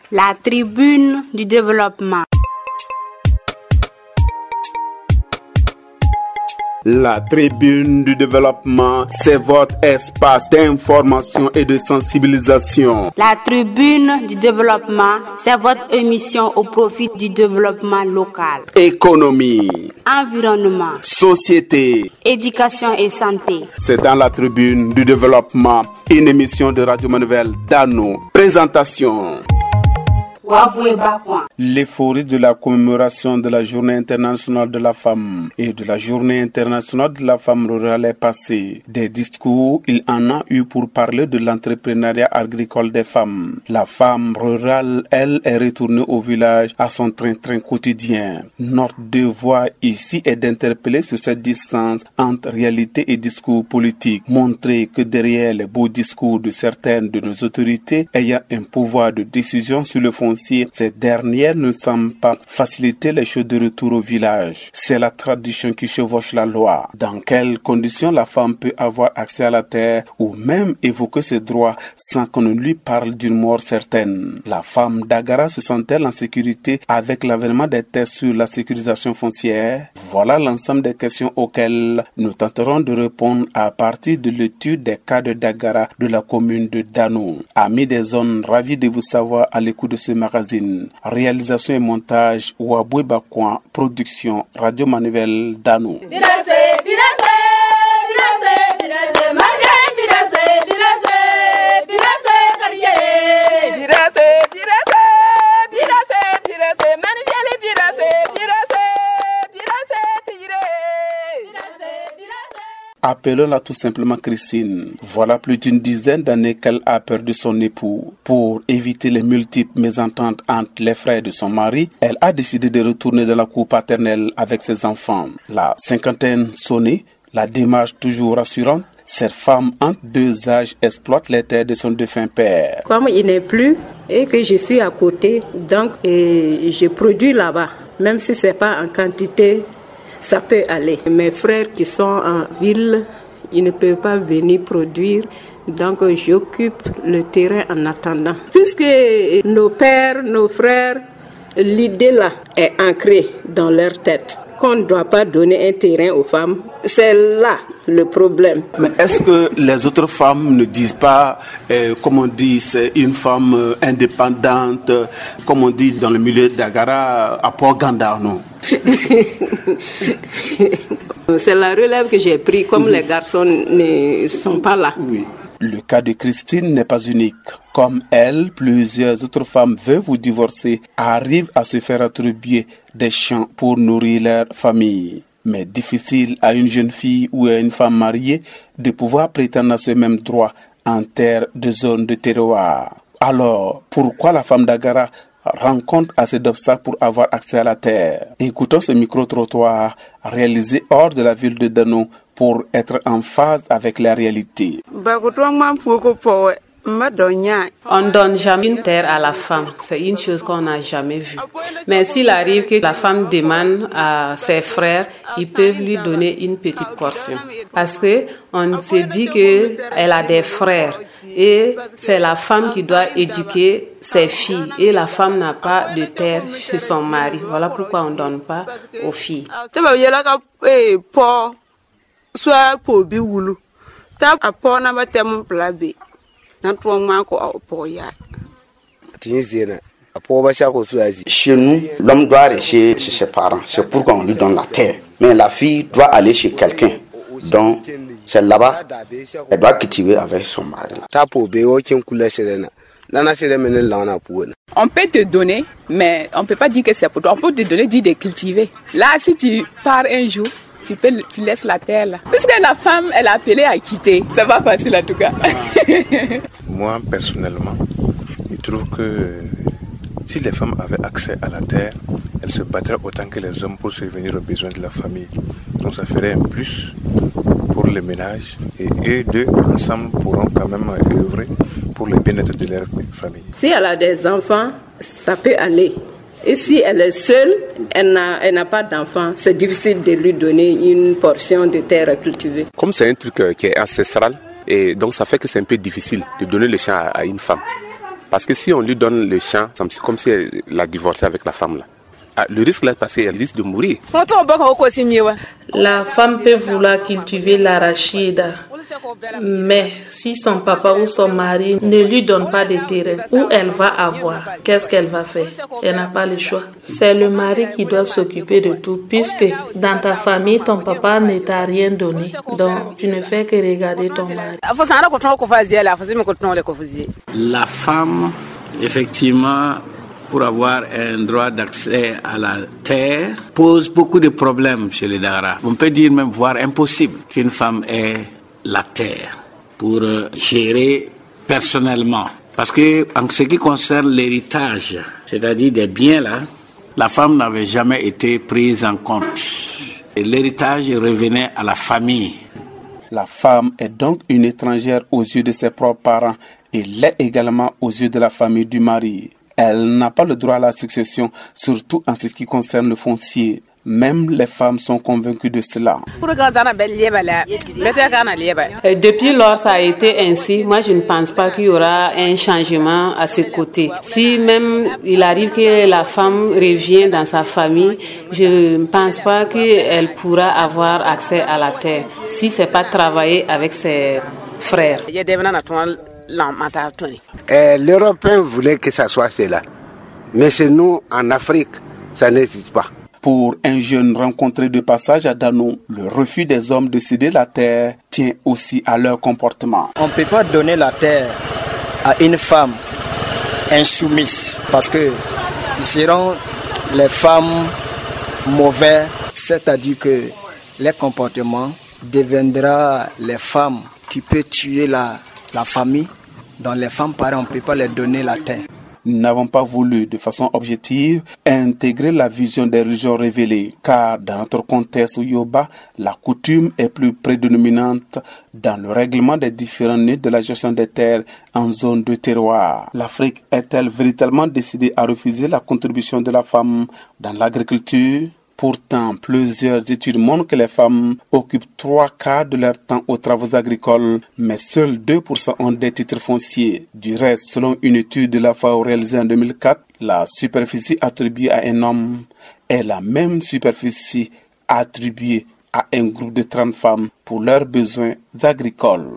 La tribune du développement. La tribune du développement, c'est votre espace d'information et de sensibilisation. La tribune du développement, c'est votre émission au profit du développement local. Économie, environnement, société, éducation et santé. C'est dans la tribune du développement, une émission de Radio Manuel Dano. Présentation. L'euphorie de la commémoration de la Journée internationale de la femme et de la Journée internationale de la femme rurale est passée. Des discours, il en a eu pour parler de l'entrepreneuriat agricole des femmes. La femme rurale, elle, est retournée au village à son train-train quotidien. Notre devoir ici est d'interpeller sur cette distance entre réalité et discours politique. Montrer que derrière les beaux discours de certaines de nos autorités ayant un pouvoir de décision sur le foncier, ces dernières ne semblent pas faciliter les choses de retour au village. C'est la tradition qui chevauche la loi. Dans quelles conditions la femme peut avoir accès à la terre ou même évoquer ses droits sans qu'on ne lui parle d'une mort certaine? La femme d'Agara se sent-elle en sécurité avec l'avènement des tests sur la sécurisation foncière? Voilà l'ensemble des questions auxquelles nous tenterons de répondre à partir de l'étude des cas de Dagara de la commune de Dano. Amis des zones, ravis de vous savoir à l'écoute de ce magazine. Réalisation et montage Waboué Bakouan, production Radio Manuel Dano. Appelons-la tout simplement Christine. Voilà plus d'une dizaine d'années qu'elle a perdu son époux. Pour éviter les multiples mésententes entre les frères de son mari, elle a décidé de retourner dans la cour paternelle avec ses enfants. La cinquantaine sonnée, la démarche toujours rassurante, cette femme entre deux âges exploite les terres de son défunt père. Comme il n'est plus et que je suis à côté, donc je produis là-bas, même si ce n'est pas en quantité, ça peut aller. Mes frères qui sont en ville, ils ne peuvent pas venir produire, donc j'occupe le terrain en attendant. Puisque nos pères, nos frères, l'idée là est ancrée dans leur tête, qu'on ne doit pas donner un terrain aux femmes. C'est là le problème. Mais est-ce que les autres femmes ne disent pas, comme on dit, c'est une femme indépendante, comme on dit dans le milieu d'Agara, à Port-Ganda, non? C'est la relève que j'ai prise, comme les garçons ne sont pas là. Oui. Le cas de Christine n'est pas unique. Comme elle, plusieurs autres femmes veuves ou divorcées arrivent à se faire attribuer des champs pour nourrir leur famille. Mais difficile à une jeune fille ou à une femme mariée de pouvoir prétendre à ce même droit en terre de zone de terroir. Alors, pourquoi la femme d'Agara rencontre assez d'obstacles pour avoir accès à la terre? Écoutons ce micro-trottoir réalisé hors de la ville de Dano pour être en phase avec la réalité. On ne donne jamais une terre à la femme, c'est une chose qu'on n'a jamais vue. Mais s'il arrive que la femme demande à ses frères, ils peuvent lui donner une petite portion. Parce qu'on se dit qu'elle a des frères et c'est la femme qui doit éduquer ses filles. Et la femme n'a pas de terre chez son mari. Voilà pourquoi on ne donne pas aux filles. Chez nous, l'homme doit aller chez ses parents. C'est pourquoi on lui donne la terre. Mais la fille doit aller chez quelqu'un. Donc, c'est là-bas, elle doit cultiver avec son mari. On peut te donner, mais on ne peut pas dire que c'est pour toi. On peut te donner, dire de cultiver. Là, si tu pars un jour, tu laisses la terre là. Puisque la femme, elle est appelée à quitter. C'est pas facile en tout cas. Moi, personnellement, je trouve que si les femmes avaient accès à la terre, elles se battraient autant que les hommes pour subvenir aux besoins de la famille. Donc ça ferait un plus pour les ménages et eux deux, ensemble, pourront quand même œuvrer pour le bien-être de leur famille. Si elle a des enfants, ça peut aller. Et si elle est seule, elle n'a pas d'enfants, c'est difficile de lui donner une portion de terre à cultiver. Comme c'est un truc qui est ancestral, et donc ça fait que c'est un peu difficile de donner le champ à une femme. Parce que si on lui donne le champ, c'est comme si elle a divorcé avec la femme là. Le risque là, parce qu'elle risque de mourir. La femme peut vouloir cultiver l'arachide, mais si son papa ou son mari ne lui donne pas de terrain, où elle va avoir, qu'est-ce qu'elle va faire? Elle n'a pas le choix. C'est le mari qui doit s'occuper de tout, puisque dans ta famille, ton papa ne t'a rien donné. Donc, tu ne fais que regarder ton mari. La femme, effectivement, pour avoir un droit d'accès à la terre, pose beaucoup de problèmes chez les Dara. On peut dire même voire impossible qu'une femme ait la terre pour gérer personnellement. Parce que en ce qui concerne l'héritage, c'est-à-dire des biens là, la femme n'avait jamais été prise en compte. Et l'héritage revenait à la famille. La femme est donc une étrangère aux yeux de ses propres parents et l'est également aux yeux de la famille du mari. Elle n'a pas le droit à la succession, surtout en ce qui concerne le foncier. Même les femmes sont convaincues de cela. Depuis lors, ça a été ainsi. Moi, je ne pense pas qu'il y aura un changement à ce côté. Si même il arrive que la femme revienne dans sa famille, je ne pense pas qu'elle pourra avoir accès à la terre si ce n'est pas travailler avec ses frères. L'Européen voulait que ça soit cela. Mais chez nous, en Afrique, ça n'existe pas. Pour un jeune rencontré de passage à Dano, le refus des hommes de céder la terre tient aussi à leur comportement. On ne peut pas donner la terre à une femme insoumise parce que ils seront les femmes mauvaises, c'est-à-dire que les comportements deviendront les femmes qui peuvent tuer la famille. Dans les femmes, pareil, on ne peut pas leur donner la terre. Nous n'avons pas voulu, de façon objective, intégrer la vision des religions révélées, car dans notre contexte Yoruba, la coutume est plus prédominante dans le règlement des différents nœuds de la gestion des terres en zone de terroir. L'Afrique est-elle véritablement décidée à refuser la contribution de la femme dans l'agriculture? Pourtant, plusieurs études montrent que les femmes occupent 3/4 de leur temps aux travaux agricoles, mais seuls 2% ont des titres fonciers. Du reste, selon une étude de la FAO réalisée en 2004, la superficie attribuée à un homme est la même superficie attribuée à un groupe de 30 femmes pour leurs besoins agricoles.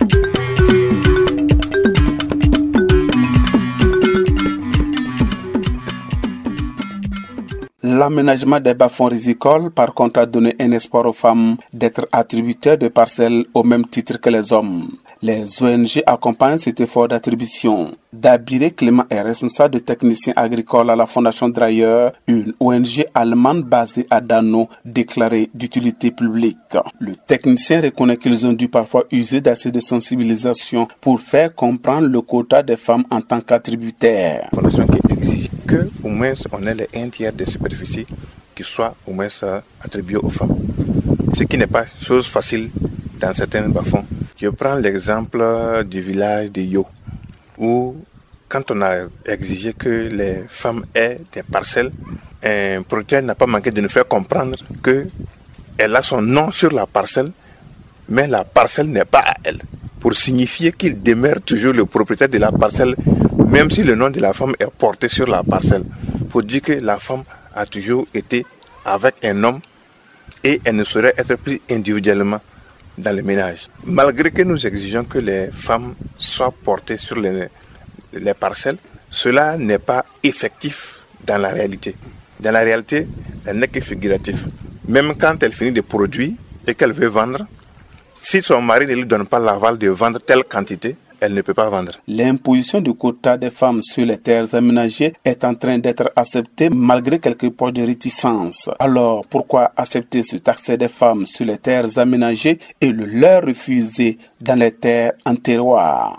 L'aménagement des bas-fonds rizicoles, par contre, a donné un espoir aux femmes d'être attributaires de parcelles au même titre que les hommes. Les ONG accompagnent cet effort d'attribution. Dabiré Clément est responsable de technicien agricole à la Fondation Dreyer, une ONG allemande basée à Dano, déclarée d'utilité publique. Le technicien reconnaît qu'ils ont dû parfois user d'assez de sensibilisation pour faire comprendre le quota des femmes en tant qu'attributaires. Fondation qui exige que au moins on ait les 1/3 des superficies qui soient au moins attribuées aux femmes. Ce qui n'est pas chose facile dans certains bas-fonds. Je prends l'exemple du village de Yo, où quand on a exigé que les femmes aient des parcelles, un producteur n'a pas manqué de nous faire comprendre qu'elle a son nom sur la parcelle, mais la parcelle n'est pas à elle, pour signifier qu'il demeure toujours le propriétaire de la parcelle, même si le nom de la femme est porté sur la parcelle, pour dire que la femme a toujours été avec un homme et elle ne saurait être prise individuellement dans le ménage. Malgré que nous exigeons que les femmes soient portées sur les parcelles, cela n'est pas effectif dans la réalité. Dans la réalité, elle n'est que figuratif. Même quand elle finit de produire et qu'elle veut vendre, si son mari ne lui donne pas l'aval de vendre telle quantité, elle ne peut pas vendre. L'imposition du quota des femmes sur les terres aménagées est en train d'être acceptée malgré quelques poches de réticence. Alors, pourquoi accepter cet accès des femmes sur les terres aménagées et le leur refuser dans les terres en terroir?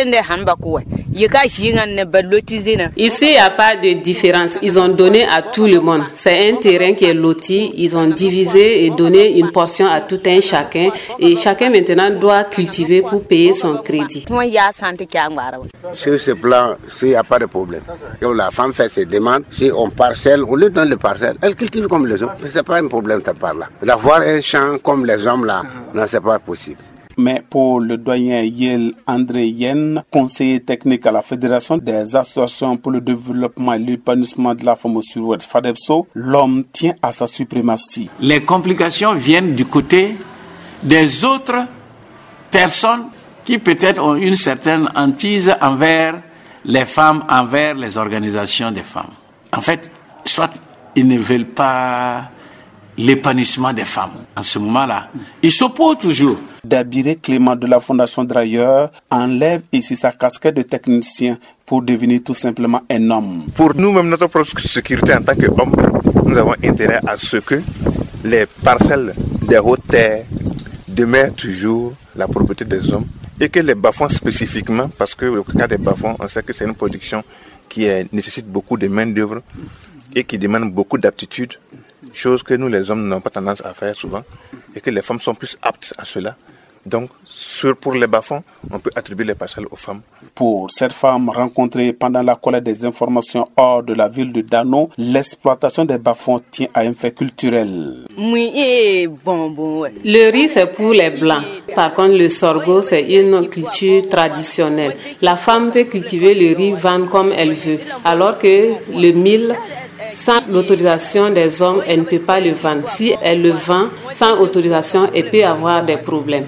Ici, il n'y a pas de différence. Ils ont donné à tout le monde. C'est un terrain qui est loti. Ils ont divisé et donné une portion à tout un chacun. Et chacun maintenant doit cultiver pour payer son crédit. Sur ce plan, il n'y a pas de problème. Quand la femme fait ses demandes, si on parcelle, on lui donne le parcelle. Elle cultive comme les autres. Ce n'est pas un problème de par là. D'avoir un champ comme les hommes là, non, ce n'est pas possible. Mais pour le doyen Yel André Yen, conseiller technique à la Fédération des associations pour le développement et l'épanouissement de la femme au Sud-Ouest, FADEPSO, l'homme tient à sa suprématie. Les complications viennent du côté des autres personnes qui peut-être ont une certaine hantise envers les femmes, envers les organisations des femmes. En fait, soit ils ne veulent pas l'épanouissement des femmes. En ce moment-là, ils s'opposent toujours. Dabiré Clément de la Fondation Drailleur enlève ici sa casquette de technicien pour devenir tout simplement un homme. Pour nous-mêmes, notre propre sécurité en tant qu'hommes, nous avons intérêt à ce que les parcelles des hautes terres demeurent toujours la propriété des hommes et que les bas-fonds spécifiquement, parce que le cas des bas-fonds, on sait que c'est une production qui nécessite beaucoup de main-d'œuvre et qui demande beaucoup d'aptitude, chose que nous les hommes n'avons pas tendance à faire souvent et que les femmes sont plus aptes à cela. Donc, pour les bas-fonds, on peut attribuer les parcelles aux femmes. Pour cette femme rencontrée pendant la collecte des informations hors de la ville de Dano, l'exploitation des bas-fonds tient à un fait culturel. Le riz, c'est pour les blancs. Par contre, le sorgho, c'est une culture traditionnelle. La femme peut cultiver le riz, vendre comme elle veut, alors que le mil, sans l'autorisation des hommes, elle ne peut pas le vendre. Si elle le vend sans autorisation, elle peut avoir des problèmes.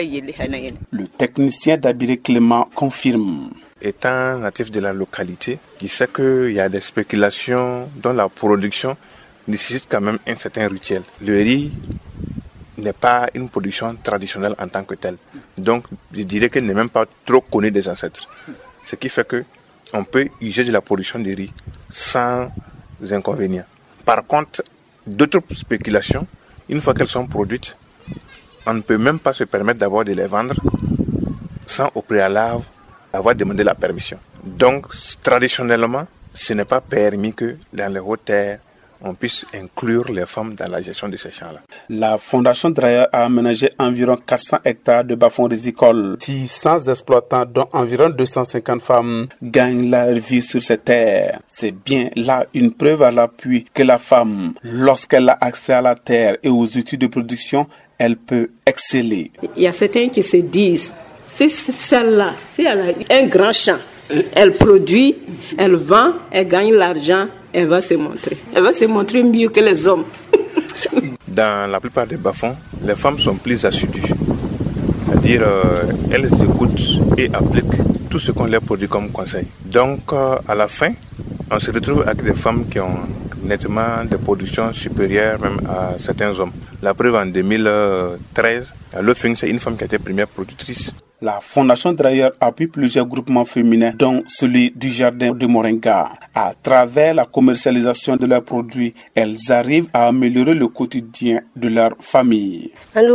Le technicien Dabiré Clément confirme. Étant natif de la localité, il sait qu'il y a des spéculations dont la production nécessite quand même un certain rituel. Le riz n'est pas une production traditionnelle en tant que telle. Donc, je dirais qu'elle n'est même pas trop connue des ancêtres. Ce qui fait qu'on peut user de la production de riz sans inconvénients. Par contre, d'autres spéculations, une fois qu'elles sont produites, on ne peut même pas se permettre d'avoir de les vendre sans au préalable avoir demandé la permission. Donc, traditionnellement, ce n'est pas permis que dans les hautes terres, on puisse inclure les femmes dans la gestion de ces champs-là. La Fondation Drailleur a aménagé environ 400 hectares de bas-fonds rizicoles. 600 exploitants, dont environ 250 femmes, gagnent leur vie sur ces terres. C'est bien là une preuve à l'appui que la femme, lorsqu'elle a accès à la terre et aux outils de production, elle peut exceller. Il y a certains qui se disent, si celle-là, si elle a un grand champ, elle produit, elle vend, elle gagne l'argent, elle va se montrer. Elle va se montrer mieux que les hommes. Dans la plupart des bas-fonds, les femmes sont plus assidues. C'est-à-dire, elles écoutent et appliquent tout ce qu'on leur produit comme conseil. Donc, à la fin, on se retrouve avec des femmes qui ont nettement des productions supérieures même à certains hommes. La preuve, en 2013, à Lofing, c'est une femme qui a été première productrice. La Fondation Drailleur appuie plusieurs groupements féminins, dont celui du Jardin de Moringa. À travers la commercialisation de leurs produits, elles arrivent à améliorer le quotidien de leur famille.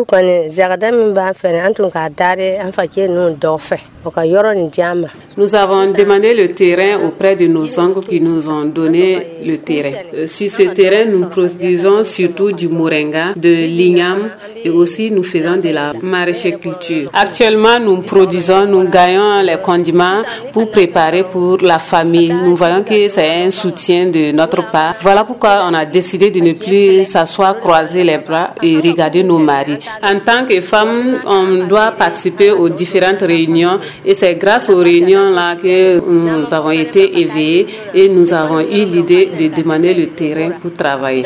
Nous avons demandé le terrain auprès de nos oncles qui nous ont donné le terrain. Sur ce terrain, nous produisons surtout du moringa, de l'igname et aussi nous faisons de la maraîchère-culture. Actuellement, nous produisons, nous gagnons les condiments pour préparer pour la famille. Nous voyons que c'est un soutien de notre part. Voilà pourquoi on a décidé de ne plus s'asseoir, croiser les bras et regarder nos maris. En tant que femme, on doit participer aux différentes réunions et c'est grâce aux réunions-là que nous avons été éveillés et nous avons eu l'idée de demander le terrain pour travailler.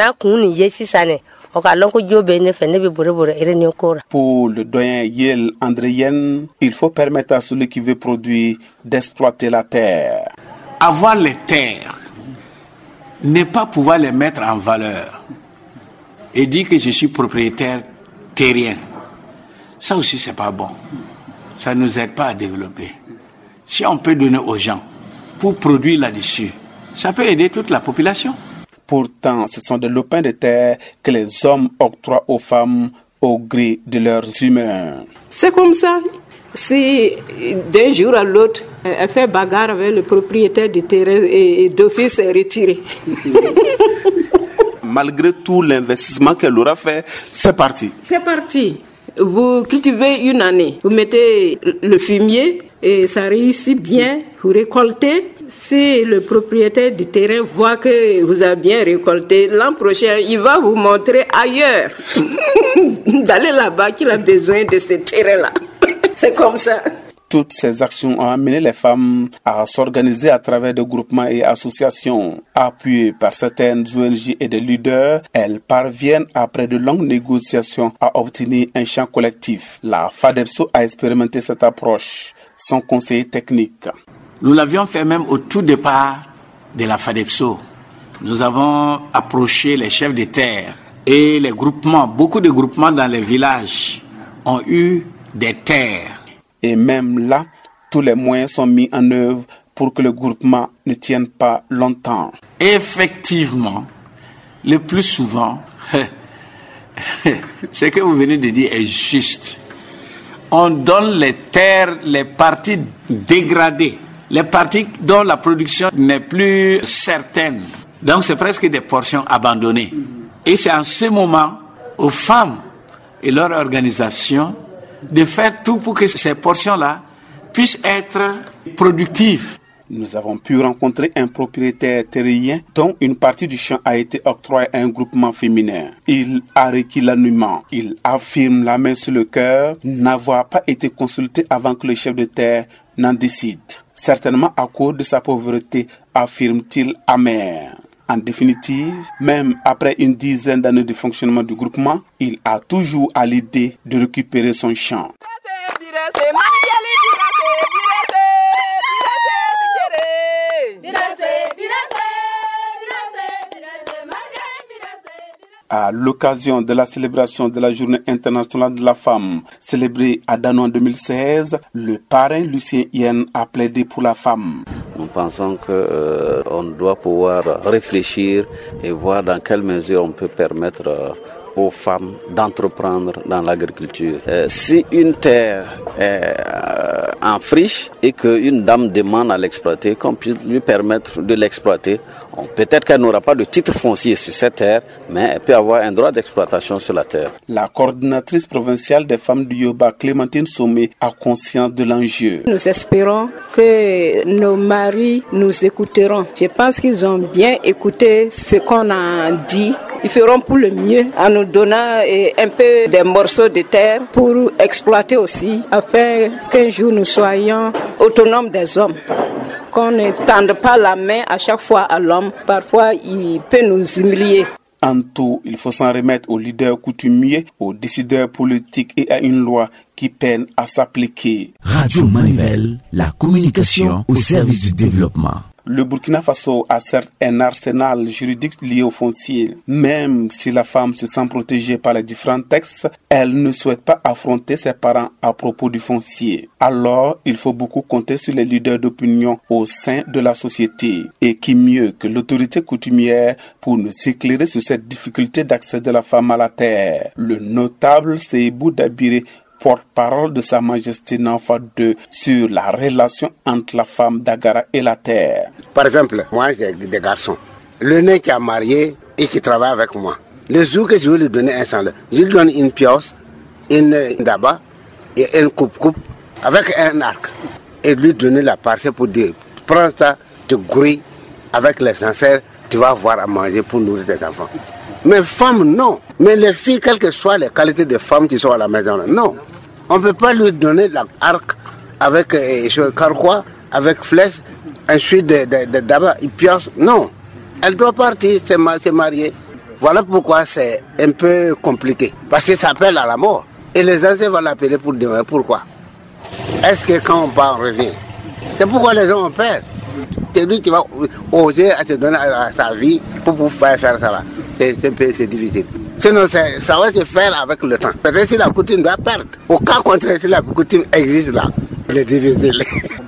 Pour le doyen Yel André Yen, il faut permettre à celui qui veut produire d'exploiter la terre. Avoir les terres, ne pas pouvoir les mettre en valeur et dire que je suis propriétaire terrien, ça aussi c'est pas bon. Ça ne nous aide pas à développer. Si on peut donner aux gens pour produire là-dessus, ça peut aider toute la population. Pourtant, ce sont des lopins de terre que les hommes octroient aux femmes au gré de leurs humeurs. C'est comme ça. Si d'un jour à l'autre, elle fait bagarre avec le propriétaire du terrain et d'office est retirée. Malgré tout l'investissement qu'elle aura fait, c'est parti. C'est parti. Vous cultivez une année, vous mettez le fumier et ça réussit bien, vous récoltez, Si le propriétaire du terrain voit que vous avez bien récolté, l'an prochain, il va vous montrer ailleurs. D'aller là-bas qu'il a besoin de ce terrain-là. C'est comme ça. Toutes ces actions ont amené les femmes à s'organiser à travers des groupements et associations. Appuyées par certaines ONG et des leaders, elles parviennent après de longues négociations à obtenir un champ collectif. La FADEPSO a expérimenté cette approche. Son conseiller technique. Nous l'avions fait même au tout départ de la FADEPSO. Nous avons approché les chefs de terre et les groupements. Beaucoup de groupements dans les villages ont eu des terres. Et même là, tous les moyens sont mis en œuvre pour que le groupement ne tienne pas longtemps. Effectivement, le plus souvent, ce que vous venez de dire est juste. On donne les terres, les parties dégradées, les parties dont la production n'est plus certaine. Donc c'est presque des portions abandonnées. Et c'est en ce moment aux femmes et leur organisation de faire tout pour que ces portions-là puissent être productives. Nous avons pu rencontrer un propriétaire terrien dont une partie du champ a été octroyée à un groupement féminin. Il a requis l'annuiement. Il affirme la main sur le cœur n'avoir pas été consulté avant que le chef de terre n'en décide. Certainement à cause de sa pauvreté, affirme-t-il amer. En définitive, même après une dizaine d'années de fonctionnement du groupement, il a toujours à l'idée de récupérer son champ. À l'occasion de la célébration de la Journée internationale de la femme, célébrée à Dano en 2016, le parrain Lucien Yen a plaidé pour la femme. Nous pensons qu'on doit pouvoir réfléchir et voir dans quelle mesure on peut permettre aux femmes d'entreprendre dans l'agriculture. Si une terre est en friche et qu'une dame demande à l'exploiter, qu'on puisse lui permettre de l'exploiter, peut-être qu'elle n'aura pas de titre foncier sur cette terre, mais elle peut avoir un droit d'exploitation sur la terre. La coordinatrice provinciale des femmes du Yoba, Clémentine Somé, a conscience de l'enjeu. Nous espérons que nos maris nous écouteront. Je pense qu'ils ont bien écouté ce qu'on a dit. Ils feront pour le mieux en nous donnant un peu des morceaux de terre pour exploiter aussi, afin qu'un jour nous soyons autonomes des hommes. Qu'on ne tende pas la main à chaque fois à l'homme. Parfois, il peut nous humilier. En tout, il faut s'en remettre aux leaders coutumiers, aux décideurs politiques et à une loi qui peine à s'appliquer. Radio Manivelle, la communication au service du développement. Le Burkina Faso a certes un arsenal juridique lié au foncier. Même si la femme se sent protégée par les différents textes, elle ne souhaite pas affronter ses parents à propos du foncier. Alors, il faut beaucoup compter sur les leaders d'opinion au sein de la société. Et qui mieux que l'autorité coutumière pour nous éclairer sur cette difficulté d'accès de la femme à la terre. Le notable Seibou Dabiré, porte-parole de Sa Majesté Nanfa II sur la relation entre la femme d'Agara et la terre. Par exemple, moi j'ai des garçons. Le nez qui a marié et qui travaille avec moi. Le jour que je veux lui donner un salaire, je lui donne une pioche, une daba et une coupe avec un arc. Et lui donner la parcelle pour dire, prends ça, te grouille avec les ancêtres, tu vas avoir à manger pour nourrir tes enfants. Mais femmes, non. Mais les filles, quelles que soient les qualités de femmes qui sont à la maison, non. On ne peut pas lui donner l'arc avec carquois, avec flèche, ensuite de daba, une pioche. Non. Elle doit partir, se marier. Voilà pourquoi c'est un peu compliqué. Parce que ça appelle à la mort. Et les anciens vont l'appeler pour demander pourquoi. Est-ce que quand on part, on revient? C'est pourquoi les gens ont peur. C'est lui qui va oser à se donner à sa vie pour pouvoir faire ça là. C'est difficile. Sinon, ça va se faire avec le temps. Peut-être si la coutume doit perdre. Au cas contraire, si la coutume existe là, il est difficile.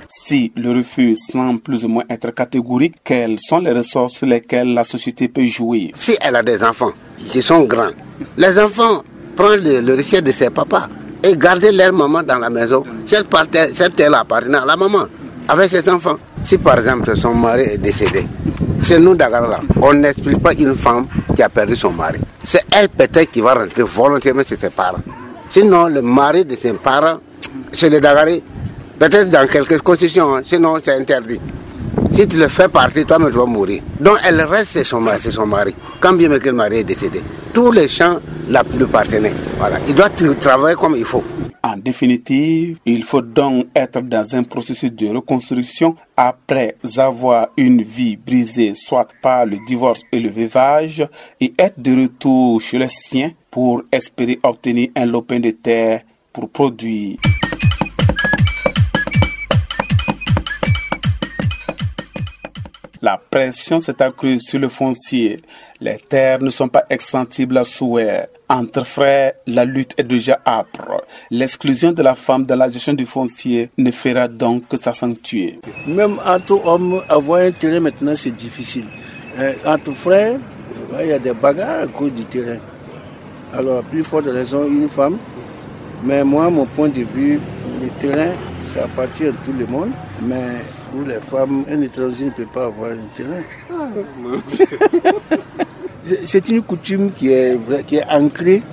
Si le refus semble plus ou moins être catégorique, quels sont les ressorts sur lesquels la société peut jouer? Si elle a des enfants qui sont grands, les enfants prennent le recette de ses papas et gardent leur maman dans la maison. Cette terre appartenait à la maman, avec ses enfants. Si par exemple son mari est décédé, c'est nous Dagara là, on n'explique pas une femme qui a perdu son mari. C'est elle peut-être qui va rentrer volontairement chez ses parents. Sinon le mari de ses parents, chez les Dagari, peut-être dans quelques constitutions, sinon c'est interdit. Si tu le fais partir, toi-même tu vas mourir. Donc elle reste, c'est son mari. Quand bien même que le mari est décédé, tous les champs lui appartenaient. Voilà. Il doit travailler comme il faut. En définitive, il faut donc être dans un processus de reconstruction après avoir une vie brisée soit par le divorce et le veuvage et être de retour chez les siens pour espérer obtenir un lopin de terre pour produire. La pression s'est accrue sur le foncier. Les terres ne sont pas extensibles à souhait. Entre frères, la lutte est déjà âpre. L'exclusion de la femme dans la gestion du foncier ne fera donc que s'accentuer. Même entre hommes, avoir un terrain maintenant, c'est difficile. Entre frères, il y a des bagarres à cause du terrain. Alors, à plus forte raison, une femme. Mais moi, mon point de vue, le terrain, ça appartient à tout le monde. Mais pour les femmes, un étranger ne peut pas avoir un terrain. C'est une coutume qui est ancrée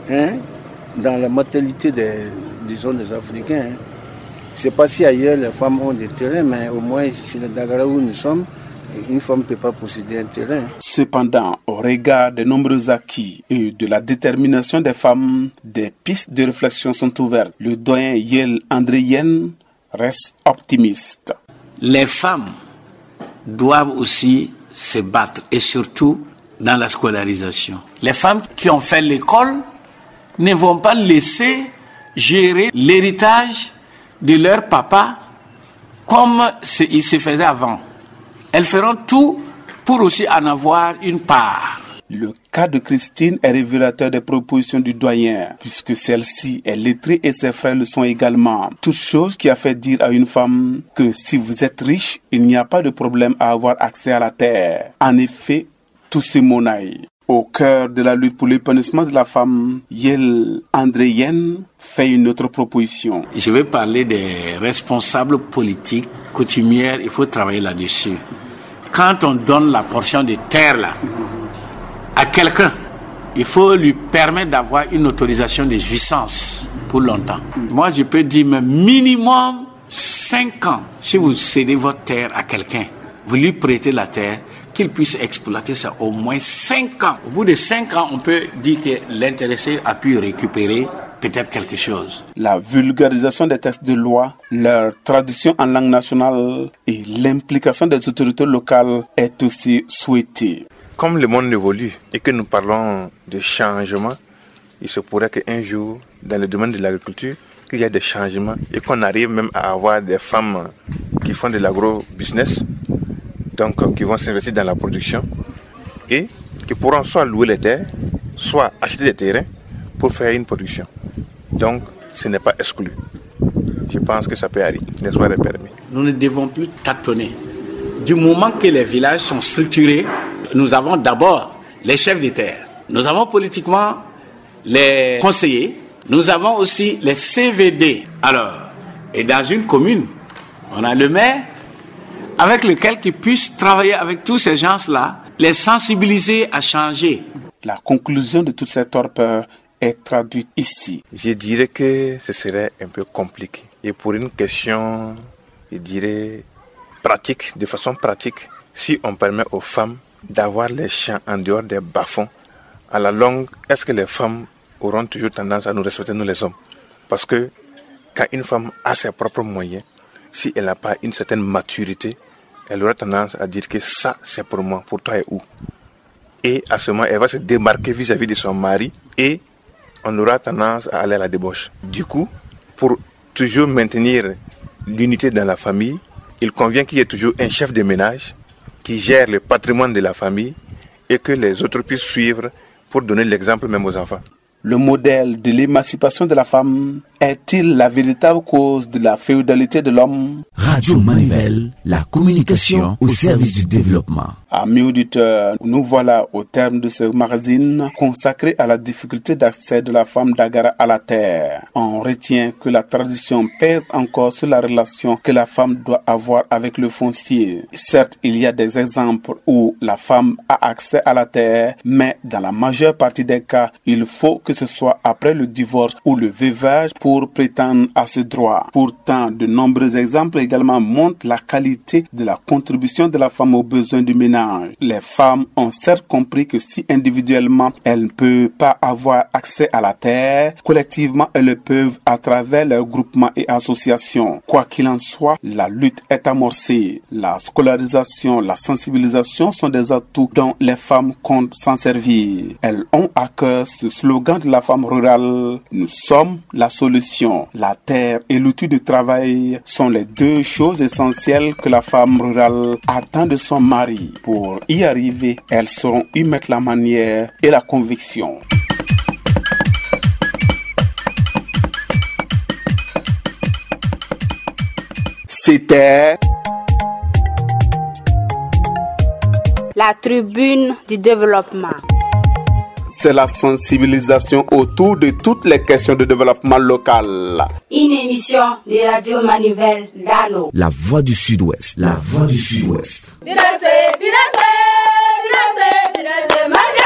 dans la mentalité des Africains. Je ne sais pas si ailleurs les femmes ont des terrains, mais au moins chez le Dagara où nous sommes, une femme ne peut pas posséder un terrain. Cependant, au regard des nombreux acquis et de la détermination des femmes, des pistes de réflexion sont ouvertes. Le doyen Yel André Yen reste optimiste. Les femmes doivent aussi se battre et surtout dans la scolarisation. Les femmes qui ont fait l'école ne vont pas laisser gérer l'héritage de leur papa comme il se faisait avant. Elles feront tout pour aussi en avoir une part. Le cas de Christine est révélateur des propositions du doyen, puisque celle-ci est lettrée et ses frères le sont également. Toute chose qui a fait dire à une femme que si vous êtes riche, il n'y a pas de problème à avoir accès à la terre. En effet, tout se monnaie. Au cœur de la lutte pour l'épanouissement de la femme, Yel André Yen fait une autre proposition. Je vais parler des responsables politiques, coutumières, il faut travailler là-dessus. Quand on donne la portion de terre là, à quelqu'un, il faut lui permettre d'avoir une autorisation de jouissance pour longtemps. Moi, je peux dire mais minimum 5 ans. Si vous cédez votre terre à quelqu'un, vous lui prêtez la terre, qu'il puisse exploiter ça au moins 5 ans. Au bout de 5 ans, on peut dire que l'intéressé a pu récupérer peut-être quelque chose. La vulgarisation des textes de loi, leur traduction en langue nationale et l'implication des autorités locales est aussi souhaitée. Comme le monde évolue et que nous parlons de changement, il se pourrait qu'un jour, dans le domaine de l'agriculture, qu'il y ait des changements et qu'on arrive même à avoir des femmes qui font de l'agro-business, donc qui vont s'investir dans la production et qui pourront soit louer les terres, soit acheter des terrains pour faire une production. Donc, ce n'est pas exclu. Je pense que ça peut arriver, n'est-ce pas, permis. Nous ne devons plus tâtonner. Du moment que les villages sont structurés, nous avons d'abord les chefs de terre. Nous avons politiquement les conseillers. Nous avons aussi les CVD. Alors, et dans une commune, on a le maire avec lequel qui puisse travailler avec tous ces gens-là, les sensibiliser à changer. La conclusion de toute cette torpeur est traduite ici. Je dirais que ce serait un peu compliqué. Et pour une question, je dirais, pratique, de façon pratique, si on permet aux femmes d'avoir les champs en dehors des bas-fonds, à la longue, est-ce que les femmes auront toujours tendance à nous respecter, nous les hommes? Parce que quand une femme a ses propres moyens, si elle n'a pas une certaine maturité, elle aura tendance à dire que ça, c'est pour moi, pour toi et où. Et à ce moment, elle va se démarquer vis-à-vis de son mari et on aura tendance à aller à la débauche. Du coup, pour toujours maintenir l'unité dans la famille, il convient qu'il y ait toujours un chef de ménage qui gère le patrimoine de la famille et que les autres puissent suivre pour donner l'exemple même aux enfants. Le modèle de l'émancipation de la femme est-il la véritable cause de la féodalité de l'homme? Radio Manivelle, la communication au service du développement. Amis auditeurs, nous voilà au terme de ce magazine consacré à la difficulté d'accès de la femme d'Agara à la terre. On retient que la tradition pèse encore sur la relation que la femme doit avoir avec le foncier. Certes, il y a des exemples où la femme a accès à la terre, mais dans la majeure partie des cas, il faut que ce soit après le divorce ou le veuvage pour prétendre à ce droit. Pourtant, de nombreux exemples également montrent la qualité de la contribution de la femme aux besoins du ménage. Les femmes ont certes compris que si individuellement elles ne peuvent pas avoir accès à la terre, collectivement elles le peuvent à travers leurs groupements et associations. Quoi qu'il en soit, la lutte est amorcée. La scolarisation, la sensibilisation sont des atouts dont les femmes comptent s'en servir. Elles ont à cœur ce slogan de la femme rurale: nous sommes la solution. La terre et l'outil de travail sont les deux choses essentielles que la femme rurale attend de son mari. Pour y arriver, elles sauront y mettre la manière et la conviction. C'était la tribune du développement. C'est la sensibilisation autour de toutes les questions de développement local. Une émission de Radio Manivelle Dano. La voix du Sud-Ouest. La voix du Sud-Ouest. Birase, birase, birase, birase,